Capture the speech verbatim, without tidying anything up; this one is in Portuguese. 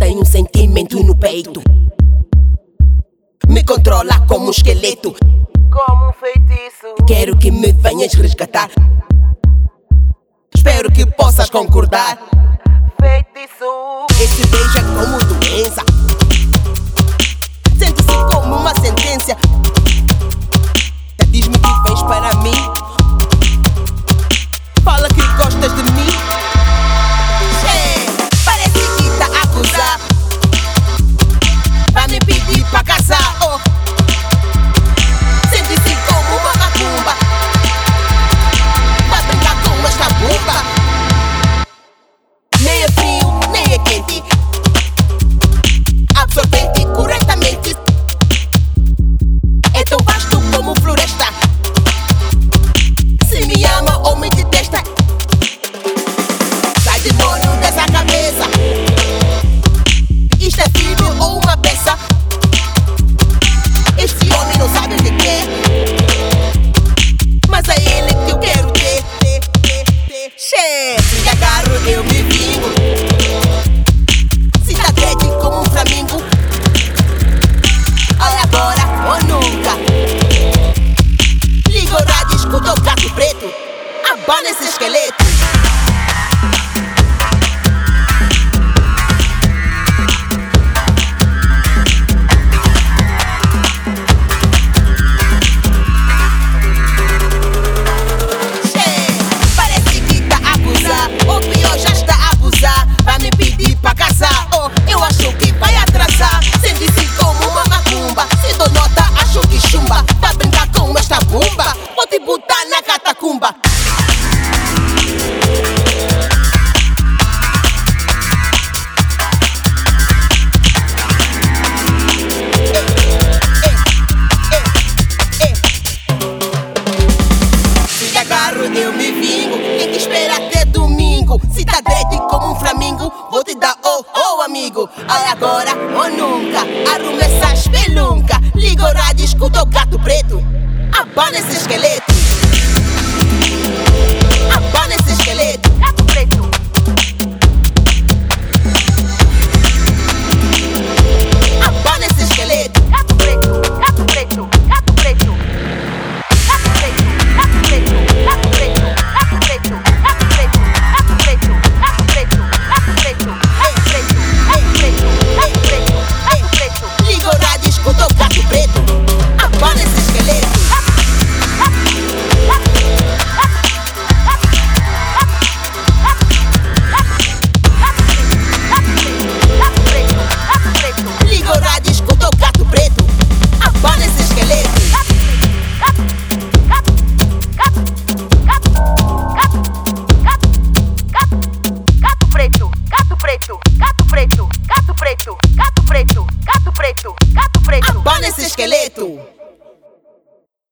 tenho um sentimento no peito. Me controla como um esqueleto, como um feitiço. Quero que me venhas resgatar. Espero que possas concordar. Feitiço. Esse beijo é como doença, sente-se como uma sentença. Diz-me que vens para mim, fala que gostas de mim. É, parece que tá a acusar, vai me pedir pra casar. Oh, sente-se como uma macumba, vai brincar com esta bomba. Nem é frio, nem é quente, absorvente corretamente. É tão vasto como floresta. Se me ama ou me detesta, sai demônio dessa cabeça. Isto é filho ou uma peça? Este homem não sabe o que quer, mas é ele que eu quero ter, ter, ter, ter. Che, se te agarro eu me vingo, se tá dread como um flamingo. Olha agora ou nunca, liga o rádio, escuta o gato preto, abana esse esqueleto. Parece que tá a abusar, ou pior já está a abusar. Vai me pedir pra casar, oh, eu acho que vai atrasar. Sente-se como uma macumba, se dou nota acho que chumba. Vai brincar com esta bomba, vou te botar na catacumba. Se te agarro eu me vingo, tem que esperar até domingo. Se tá dread como um flamingo, vou te dar oh, oh amigo. Olha agora ou nunca, arruma essa espelunca. Liga o rádio, escuta o gato preto, abana esse esqueleto. Abana esse esqueleto. Gato preto. Abana esse esqueleto. Gato preto. Gato preto. Gato preto. Gato preto. Gato preto. Gato preto. Gato preto. Gato preto. Gato preto. Gato preto. Gato preto. Gato preto. Gato preto. Gato preto. Gato preto. Liga o rádio, escuta o gato preto, abana esse esqueleto. Liga o rádio, escuta o gato preto, abana esse esqueleto. Gato preto, gato preto, gato preto, gato preto, gato preto, gato preto, gato preto. Abana esse esqueleto.